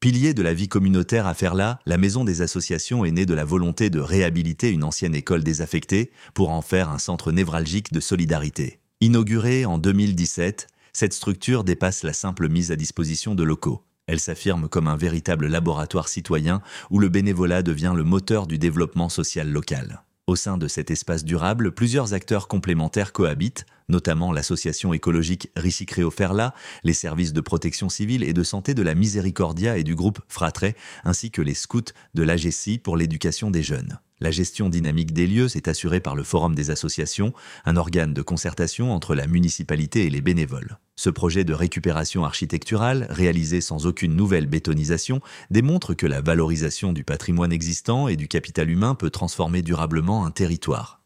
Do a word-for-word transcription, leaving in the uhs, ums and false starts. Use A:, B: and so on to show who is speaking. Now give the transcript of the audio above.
A: Pilier de la vie communautaire à Ferla, la Maison des associations est née de la volonté de réhabiliter une ancienne école désaffectée pour en faire un centre névralgique de solidarité. Inaugurée en deux mille dix-sept, cette structure dépasse la simple mise à disposition de locaux. Elle s'affirme comme un véritable laboratoire citoyen où le bénévolat devient le moteur du développement social local. Au sein de cet espace durable, plusieurs acteurs complémentaires cohabitent, notamment l'association écologique Ricicréo Ferla, les services de protection civile et de santé de la Miséricordia et du groupe Fratre, ainsi que les scouts de l'A G C I pour l'éducation des jeunes. La gestion dynamique des lieux est assurée par le Forum des associations, un organe de concertation entre la municipalité et les bénévoles. Ce projet de récupération architecturale, réalisé sans aucune nouvelle bétonisation, démontre que la valorisation du patrimoine existant et du capital humain peut transformer durablement un territoire.